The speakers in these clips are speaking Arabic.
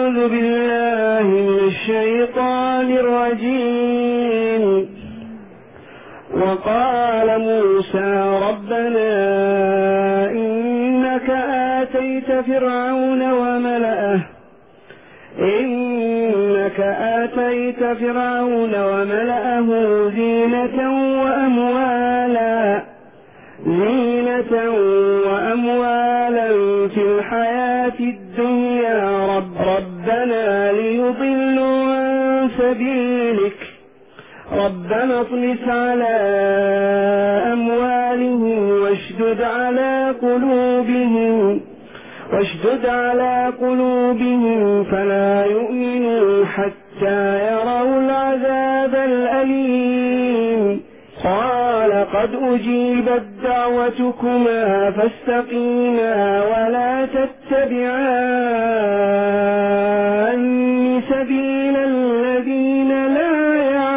أعوذ بالله من الشيطان الرجيم. وقال موسى ربنا إنك آتيت فرعون وملأه زينة وأموالا في الحياة الدنيا ربنا ليضلوا عن سبيلك ربنا اطمس على أموالهم واشدد على قلوبهم فلا يؤمنوا حتى يروا العذاب الأليم. قال قد أجيبت دعوتكما فاستقيما ولا تتبعان سبيل الذين لا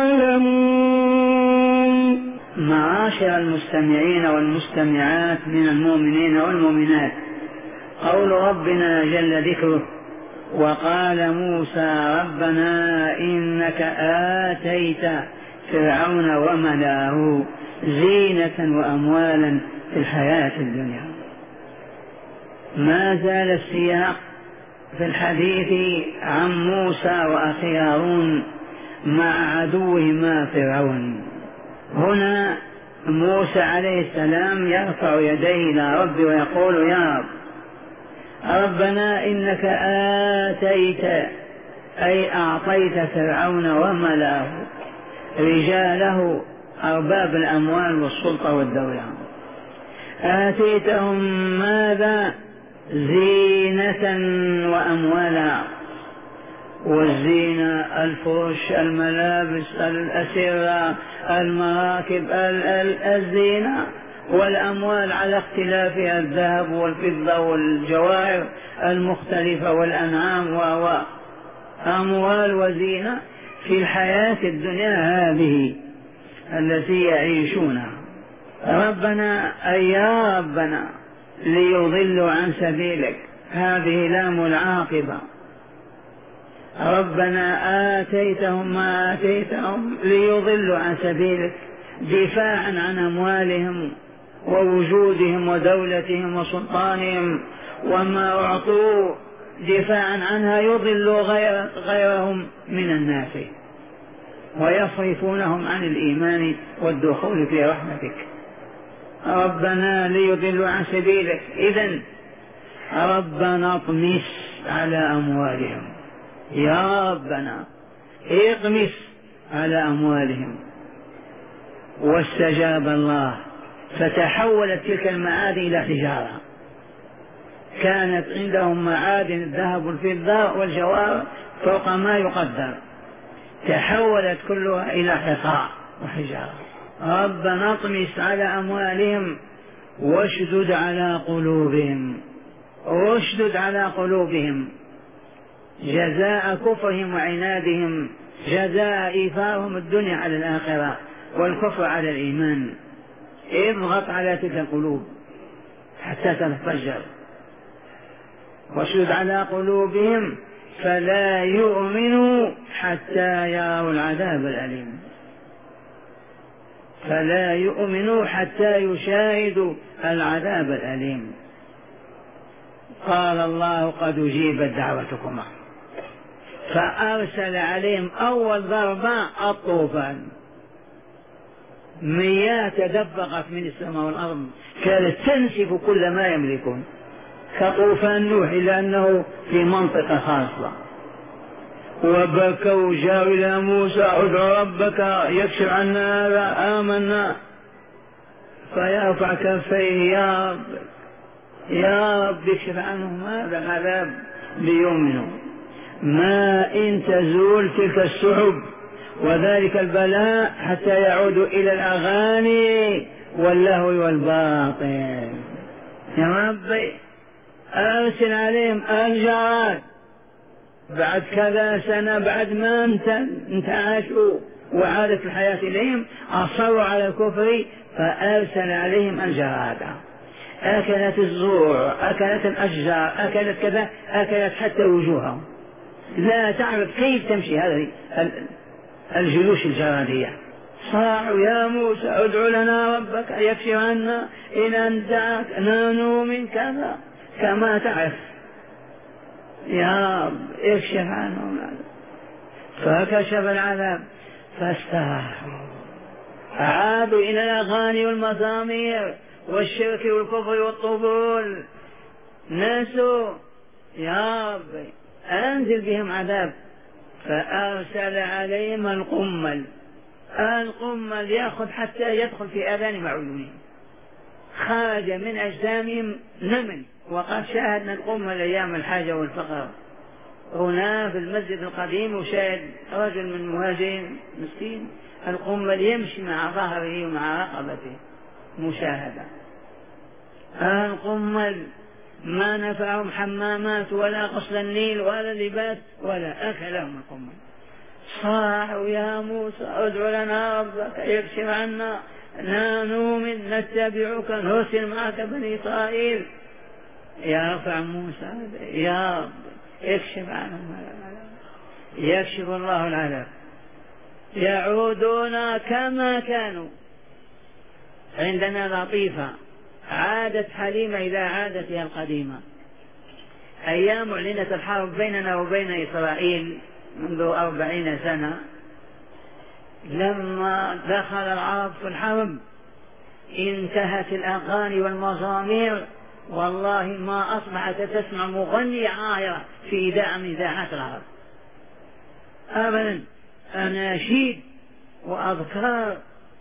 يعلمون. معاشر المستمعين والمستمعات من المؤمنين والمؤمنات، قول ربنا جل ذكره: وقال موسى ربنا إنك آتيت فرعون وملأه زينة وأموالا في الحياة الدنيا. ما زال السياق في الحديث عن موسى وأخي هارون مع عدوهما فرعون. هنا موسى عليه السلام يرفع يديه إلى ربه ويقول: يا ربنا إنك آتيت أي أعطيت فرعون وملأه رجاله أرباب الأموال والسلطة والدولة، آتيتهم ماذا؟ زينة وأموالا. والزينة الفرش، الملابس، الأسرة، المراكب، الزينة. والأموال على اختلافها: الذهب والفضة والجواهر المختلفة والأنعام أموال وزينة في الحياة الدنيا هذه التي يعيشونها. ربنا أي يا ربنا ليضلوا عن سبيلك، هذه لام العاقبة. ربنا آتيتهم ما آتيتهم ليضلوا عن سبيلك، دفاعا عن أموالهم ووجودهم ودولتهم وسلطانهم، وما أعطوا دفاعا عنها يضلوا غيرهم من الناس ويصرفونهم عن الإيمان والدخول في رحمتك. ربنا ليضلوا عن سبيلك، إذن ربنا اطمس على أموالهم، يا ربنا اطمس على أموالهم. واستجاب الله فتحولت تلك المعادن إلى تجارة. كانت عندهم معادن الذهب والفضة والجواهر فوق ما يقدر، تحولت كلها إلى حصى وحجارة. ربنا اطمس على أموالهم واشدد على قلوبهم جزاء كفرهم وعنادهم، جزاء إيثارهم الدنيا على الآخرة والكفر على الإيمان. اضغط على تلك القلوب حتى تتفجر. واشدد على قلوبهم فلا يؤمنوا حتى يروا العذاب الأليم، فلا يؤمنوا حتى يشاهدوا العذاب الأليم. قال الله قد أجيبت دعوتكما، فأرسل عليهم أول ضربة الطوفان، مياه تدفقت من السماء والأرض كانت تنسف كل ما يملكون، كطوفان نوح، إلا أنه في منطقة خاصة. وبكوا جاءوا إلى موسى: ادع ربك يكشف عنا هذا، آمنا. فيرفع كفيه: يا رب اكشف عنهم هذا العذاب ليؤمنوا. ما إن تزول تلك السحب وذلك البلاء حتى يعودوا إلى الأغاني واللهو والباطل. يا ربي أرسل عليهم الجراد بعد كذا سنة، بعد ما انتعشوا وعادت الحياة إليهم، أصروا على الكفر فأرسل عليهم الجراد. أكلت الزروع، أكلت الأشجار، أكلت كذا، أكلت حتى وجوههم. لا تعرف كيف تمشي هذه الجيوش الجرادية. صاحوا يا موسى ادع لنا ربك يكشف عنا إن أنزعك نانو من كذا كما تعرف يا رب اكشف عنهم العذاب. فكشف العذاب فاستراحوا، عادوا إلى الأغاني والمزامير والشرك والكفر والطبول. ناسوا يا رب أنزل بهم عذاب. فأرسل عليهم القمل يأخذ حتى يدخل في آذان معلومين، خرج من أجسامهم نمل. وقد شاهدنا القمل أيام الحاجة والفقر هنا في المسجد القديم، وشاهد رجل من المهاجرين مسكين القمل يمشي مع ظهره ومع رقبته مشاهدة. القمل ما نفعهم حمامات ولا غسل النيل ولا لباس ولا أكلهم القمل. صاحوا يا موسى ادع لنا ربك يكشف عنا نؤمن نتبعك نرسل معك بني إسرائيل. يرفع موسى يا رب اكشف عنهم العذاب. يكشف الله العذاب. يعودون كما كانوا. عندنا لطيفة عادت حليمة إذا عادت هي القديمة. أيام أعلنت الحرب بيننا وبين إسرائيل منذ 40 سنة، لما دخل العرب في الحرب انتهت الأغاني والمزامير، والله ما أصبحت تسمع مغني عاهرة في إذاعة من إذاعات العرب أبدا. أناشيد وأذكار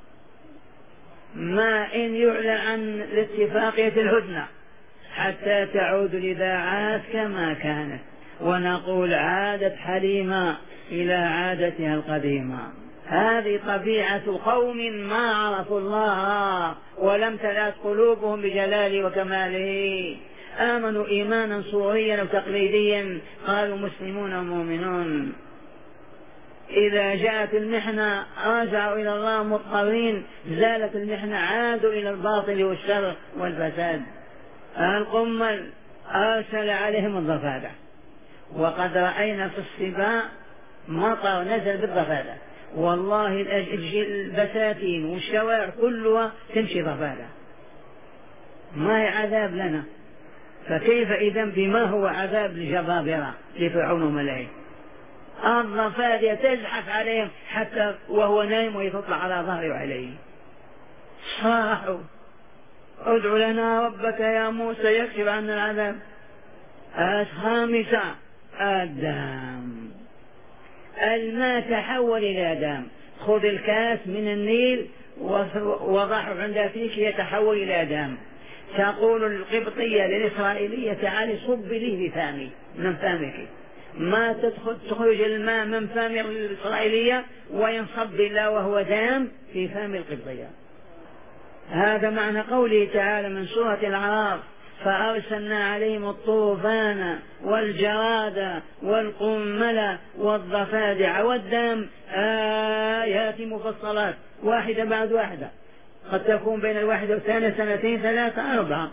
ما إن يعلن عن الاتفاقية الهدنة حتى تعود الإذاعات كما كانت، ونقول عادت حليمة إلى عادتها القديمة. هذه طبيعة قوم ما عرفوا الله ولم تلات قلوبهم بجلاله وكماله. آمنوا إيمانا صوريا وتقليديا، قالوا مسلمون ومؤمنون. إذا جاءت المحنة رجعوا إلى الله مضطرين، زالت المحنة عادوا إلى الباطل والشر والفساد. القمل أرسل عليهم الضفادع، وقد رأينا في الصباء مطر نزل بالضفادع، والله البساتين والشوارع كلها تمشي ضفادع. ما هي عذاب لنا، فكيف إذا بما هو عذاب لجبابرة لفرعون وملئه؟ الضفادع تزحف عليهم حتى وهو نايم ويطلع على ظهره عليه. صاحوا ادع لنا ربك يا موسى يكشف عنا العذاب. خامسة الدم. الماء تحول إلى دم. خذ الكاس من النيل وضعه عند فيك يتحول إلى دم. تقول القبطية للإسرائيلية تعالي صب لي بفمي من فمك، ما تخرج الماء من فم الإسرائيلية وينصب الله وهو دم في فم القبطية. هذا معنى قوله تعالى من سورة الأعراف فأرسلنا عليهم الطوفان والجراد والقمل والضفادع والدم آيات مفصلات واحدة بعد واحدة، قد تكون بين الواحدة والثانية 2 3 4.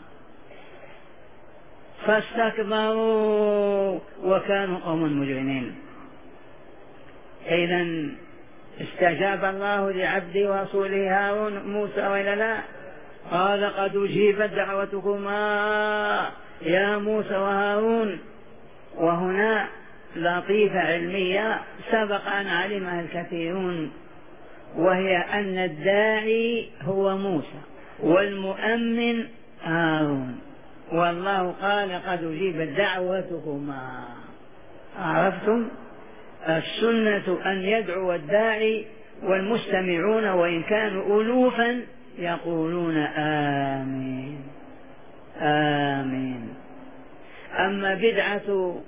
فاستكبروا وكانوا قوما مجرمين. إذن استجاب الله لعبده ورسوله هارون موسى وإلا لا؟ قال قد أجيبت دعوتكما يا موسى وهارون. وهنا لطيفة علمية سبق أن علمها الكثيرون، وهي أن الداعي هو موسى والمؤمن هارون، والله قال قد أجيبت دعوتكما. عرفتم؟ السنة أن يدعو الداعي والمستمعون وإن كانوا ألوفا يقولون آمين آمين. أما بدعة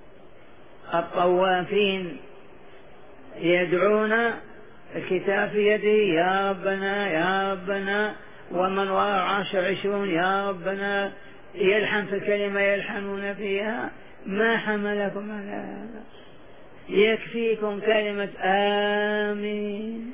الطوافين يدعون الكتاب في يده يا ربنا يا ربنا، ومن وراء 20 يا ربنا، يلحن في الكلمة يلحنون فيها. ما حملكم على هذا؟ يكفيكم كلمة آمين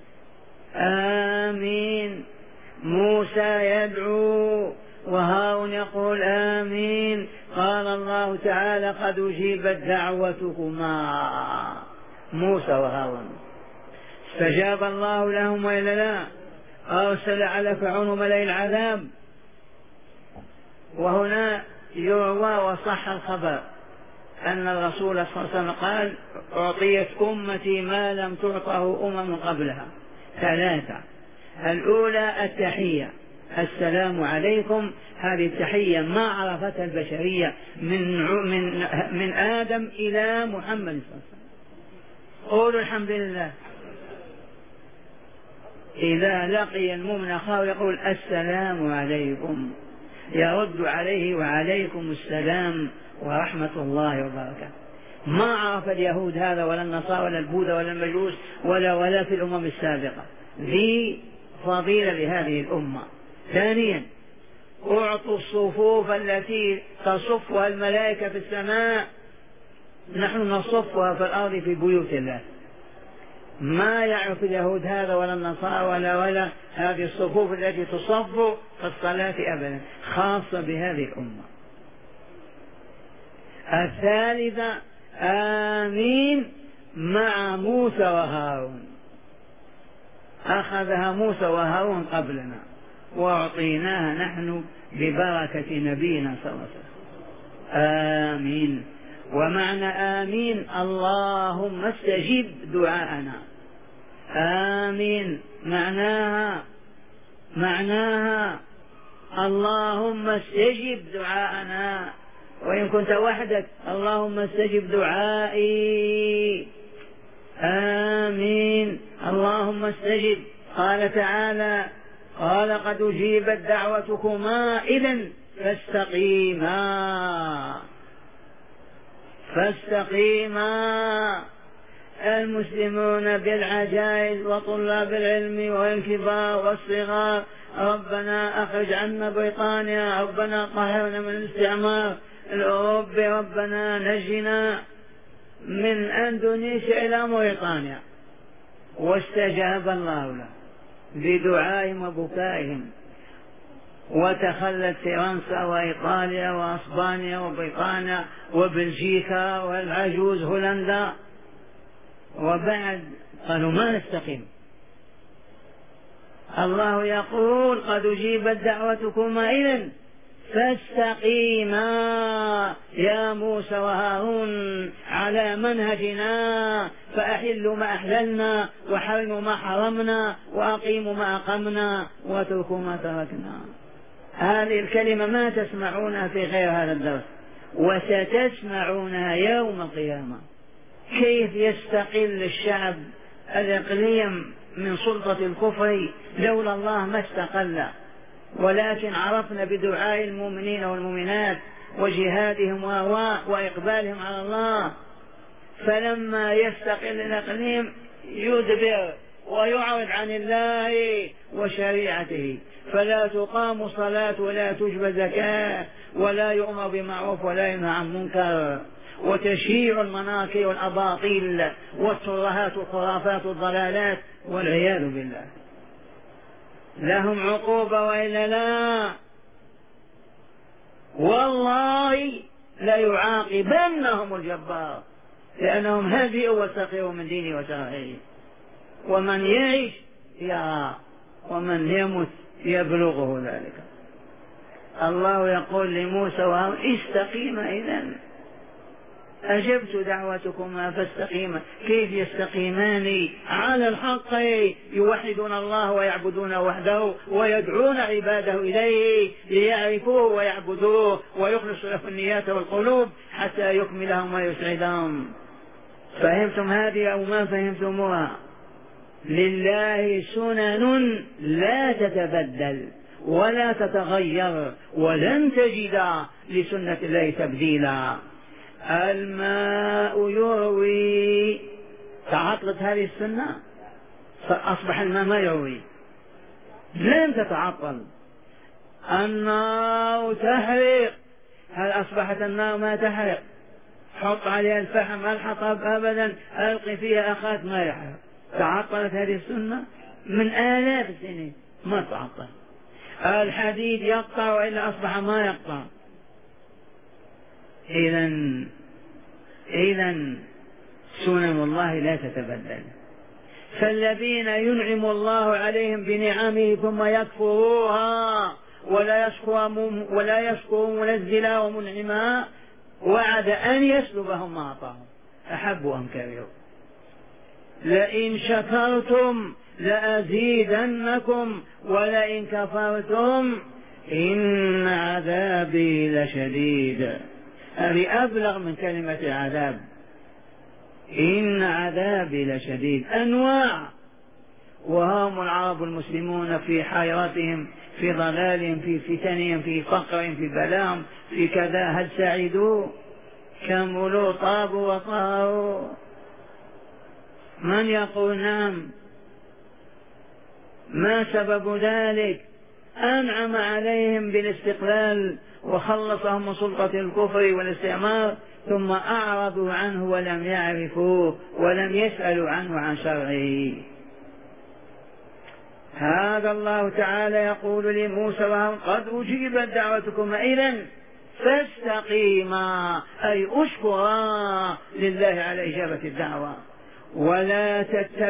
آمين. موسى يدعو وهارون يقول آمين. قال الله الله تعالى قد أجيبت دعوتكما موسى وهارون. استجاب الله لهم وإلا لا؟ أرسل على فرعون ملئ العذاب. وهنا يروى وصح الخبر أن الرسول صلى الله عليه وسلم قال أعطيت أمتي ما لم تعطه أمم قبلها 3. الأولى التحية، السلام عليكم. هذه التحية ما عرفتها البشرية من آدم إلى محمد صلى الله عليه وسلم. قولوا الحمد لله. إذا لقي المؤمن أخاه يقول السلام عليكم، يرد عليه وعليكم السلام ورحمة الله وبركاته. ما عرف اليهود هذا ولا النصارى ولا البوذا ولا المجوس ولا في الأمم السابقة. ذي فضيلة لهذه الأمة. ثانيا أعطوا الصفوف التي تصفها الملائكة في السماء، نحن نصفها في الأرض في بيوت الله. ما يعرف اليهود هذا ولا النصارى ولا هذه الصفوف التي تصف في الصلاة أبدا، خاصة بهذه الأمة. الثالثة آمين مع موسى وهارون، أخذها موسى وهارون قبلنا وأعطيناها نحن ببركة نبينا صلى الله عليه وسلم. آمين. ومعنى آمين اللهم استجب دعاءنا. آمين معناها اللهم استجب دعاءنا. وإن كنت وحدك اللهم استجب دعائي. آمين اللهم استجب. قال تعالى قال قد أجيبت دعوتكما إذن فاستقيما. المسلمون بالعجائز وطلاب العلم والكبار والصغار ربنا أخرج عنا بريطانيا، ربنا طهرنا من الاستعمار الأوروبي، ربنا نجنا من أندونيسيا إلى موريتانيا. واستجاب الله له بدعائهم وبكائهم، وتخلت فرنسا وإيطاليا وأسبانيا وبريطانيا وبلجيكا والعجوز هولندا. وبعد قالوا ما نستقيم. الله يقول قد أجيبت دعوتكما إذن فاستقيما يا موسى وهارون على منهجنا، فأحلوا ما أحللنا وحرموا ما حرمنا وأقيموا ما أقمنا واتركوا ما تركنا. هذه الكلمة ما تسمعونها في غير هذا الدرس، وستسمعونها يوم القيامة. كيف يستقل الشعب الإقليم من سلطة الكفر لولا الله ما استقل، ولكن عرفنا بدعاء المؤمنين والمؤمنات وجهادهم وإقبالهم على الله. فلما يستقل الإقليم يدبر ويعرض عن الله وشريعته، فلا تقام صلاة ولا تجب زكاة ولا يؤمر بمعروف ولا ينهى عن منكر، وتشيع المناكر والأباطيل والترهات والخرافات والضلالات والعياذ بالله. لهم عقوبة وإلا لا؟ والله ليعاقبنهم الجبار، لأنهم هزئوا وسخروا من دينه وشرعه. ومن يعيش يرى ومن يمت يبلغه ذلك. الله يقول لموسى وهارون استقيما إذن، أجبت دعوتكما فاستقيما. كيف يستقيمان على الحق؟ يوحدون الله ويعبدون وحده ويدعون عباده إليه ليعرفوه ويعبدوه ويخلصوا له النيات والقلوب حتى يكملهم ويسعدهم. فهمتم هذه أو ما فهمتموها؟ لله سنن لا تتبدل ولا تتغير، ولن تجد لسنة الله تبديلا. الماء يروي، تعطلت هذه السنة فأصبح الماء ما يروي، لن تتعطل. النار تحرق، هل أصبحت النار ما تحرق؟ حط عليها الفحم الحطب أبدا، ألقي فيها أخات ما يحرق. تعطلت هذه السنة من آلاف السنين ما تعطل. الحديد يقطع وإلا أصبح ما يقطع. إذا سنن الله لا تتبدل. فالذين ينعم الله عليهم بنعمه ثم يكفروها ولا يشكر منزلا ومنعما وعد أن يسلبهم ما أعطاهم أحبوا أم كرهوا. لئن شكرتم لأزيدنكم ولئن كفرتم إن عذابي لشديد. هذه أبلغ من كلمة عذاب. إن عذابي لشديد أنواع. وهم العرب المسلمون في حيرتهم، في ضلالهم، في فتنهم، في فقرهم، في بلاهم، في كذا، هل سعدوا؟ كملوا طابوا وطهروا؟ من يقول نعم؟ ما سبب ذلك؟ أنعم عليهم بالاستقلال وخلصهم من سلطة الكفر والاستعمار، ثم أعرضوا عنه ولم يعرفوه ولم يسألوا عنه عن شرعه. هذا الله تعالى يقول لموسى وهارون قد أجيبت دعوتكما إذن فاستقيما، أي أشكرا لله على إجابة الدعوة. ولا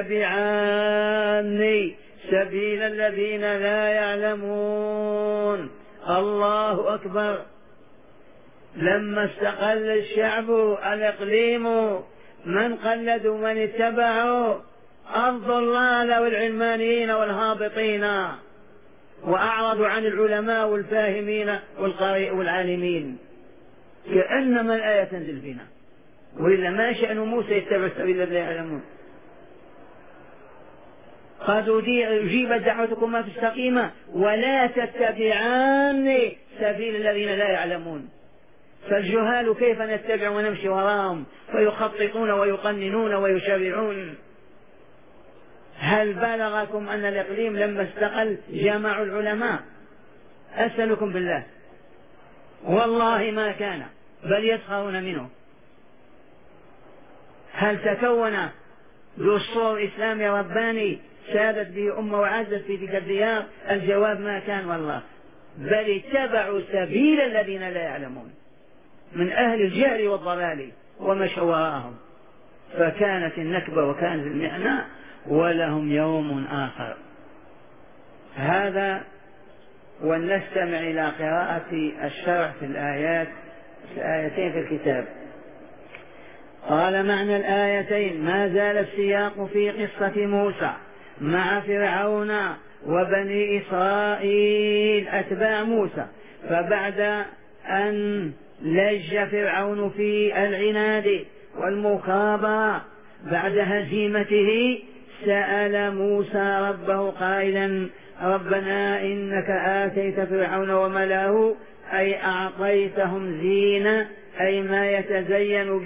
تتبعاني سبيل الذين لا يعلمون. الله أكبر. لما استقل الشعب الإقليم من قلدوا من اتبعوا الضلال والعلمانيين والهابطين، وأعرضوا عن العلماء والفاهمين والعالمين، كأنما الآية تنزل فينا. وإلا ما شأن موسى يتبع سبيل الذين لا يعلمون. قد أجيبت دعوتكما فاستقيما ولا تتبعان سبيل الذين لا يعلمون. فالجهال كيف نتبع ونمشي وراهم فيخططون ويقننون ويشرعون؟ هل بلغكم أن الإقليم لما استقل جمعوا العلماء؟ أسألكم بالله والله ما كان، بل يسخرون منه. هل تكون دستور إسلامي رباني سادت به أمة وعزت في تلك الديار؟ الجواب ما كان والله، بل اتبعوا سبيل الذين لا يعلمون من أهل الجهل والضلال ومشوا وراءهم، فكانت النكبة وكانت المحنة ولهم يوم آخر. هذا. ولنستمع إلى قراءة الشرح في الآيتين في الكتاب. قال معنى الآيتين: ما زال السياق في قصة موسى مع فرعون وبني إسرائيل أتباع موسى، فبعد أن لج فرعون في العناد والمخابرة بعد هزيمته سأل موسى ربه قائلا: ربنا إنك آتيت فرعون وملأه، أي أعطيتهم زينة، أي ما يتزين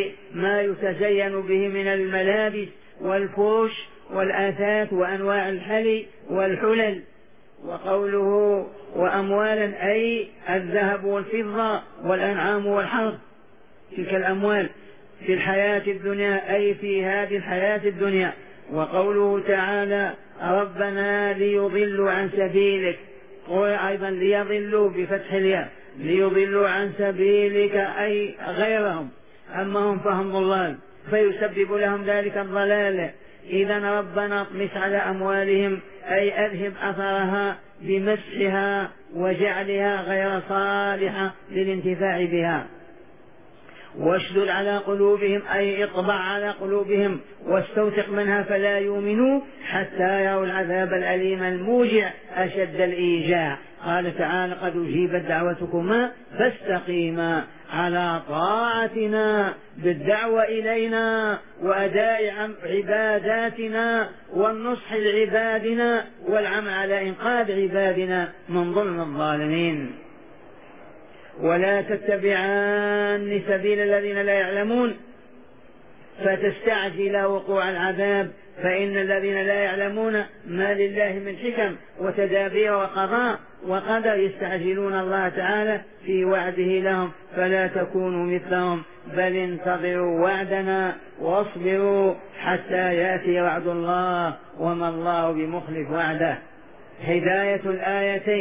به من الملابس والفرش والآثاث وأنواع الحلي والحلل. وقوله وأموالا أي الذهب والفضة والأنعام والحرث، تلك الأموال في الحياة الدنيا أي في هذه الحياة الدنيا. وقوله تعالى: ربنا ليضلوا عن سبيلك، أيضا ليضلوا بفتح الياء، ليضلوا عن سبيلك أي غيرهم، أما هم فهم ضلال فيسبب لهم ذلك الضلال. إذا ربنا اطمس على أموالهم أي أذهب أثرها بمسحها وجعلها غير صالحة للانتفاع بها. واشدد على قلوبهم أي اطبع على قلوبهم واستوثق منها فلا يؤمنوا حتى يروا العذاب الأليم الموجع أشد الإيجاع. قال تعالى: قد أجيبت دعوتكما فاستقيما على طاعتنا بالدعوة إلينا وأداء عباداتنا والنصح لعبادنا والعمل على إنقاذ عبادنا من ظلم الظالمين. ولا تتبعان سبيل الذين لا يعلمون فتستعجل وقوع العذاب، فإن الذين لا يعلمون ما لله من حكم وتدابير وقضاء وقدر يستعجلون الله تعالى في وعده لهم، فلا تكونوا مثلهم بل انتظروا وعدنا واصبروا حتى يأتي وعد الله وما الله بمخلف وعده. هداية الآيتين: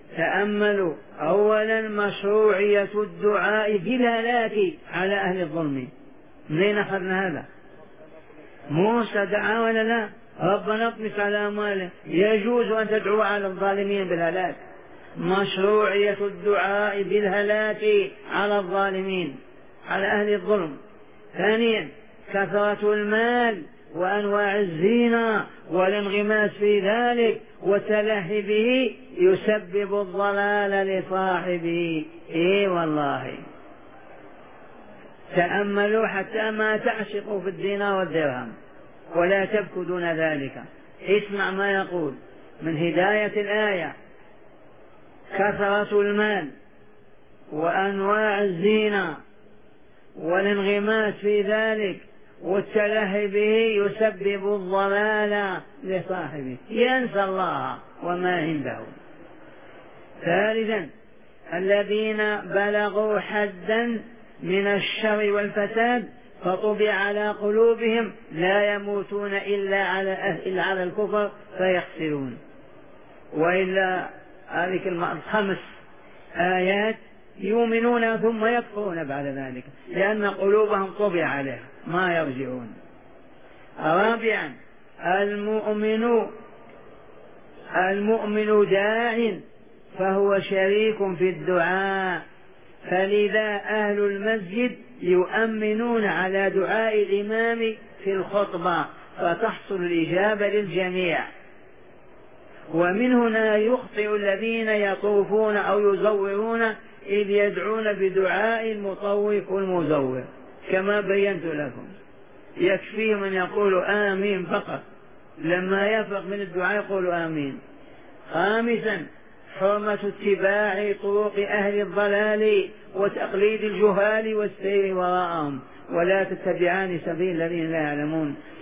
تأملوا أولا مشروعية الدعاء بالهلاك على أهل الظلم. منين أخذنا هذا؟ موسى دعا ولا لا؟ ربنا اطمس على أموالهم، يجوز أن تدعو على الظالمين بالهلاك. مشروعية الدعاء بالهلاك على الظالمين على أهل الظلم. ثانيا كثرة المال وأنواع الزينة والانغماس في ذلك والتلهي به يسبب الضلال لصاحبه. إيه والله تأملوا حتى ما تعشقوا في الدينار والدرهم ولا تبكوا دون ذلك. اسمع ما يقول من هداية الآية: كثرة المال وأنواع الزينة والانغماس في ذلك والتلهي به يسبب الضلال لصاحبه، ينسى الله وما عنده. ثالثا الذين بلغوا حدا من الشر والفساد فطبع على قلوبهم لا يموتون إلا على الكفر فيخسرون. وإلا هذه الخمس آيات يؤمنون ثم يكفرون بعد ذلك لأن قلوبهم طبع عليها ما يرجعون. رابعا المؤمن داع فهو شريك في الدعاء، فلذا أهل المسجد يؤمنون على دعاء الإمام في الخطبة فتحصل الإجابة للجميع. ومن هنا يخطئ الذين يطوفون أو يزورون إذ يدعون بدعاء المطوف والمزور كما بينت لكم، يكفيهم أن يقولوا آمين فقط، لما يفرغ من الدعاء يقولوا آمين. خامسا حرمة اتباع طرق أهل الضلال وتقليد الجهال والسير وراءهم، ولا تتبعان سبيل الذين لا يعلمون.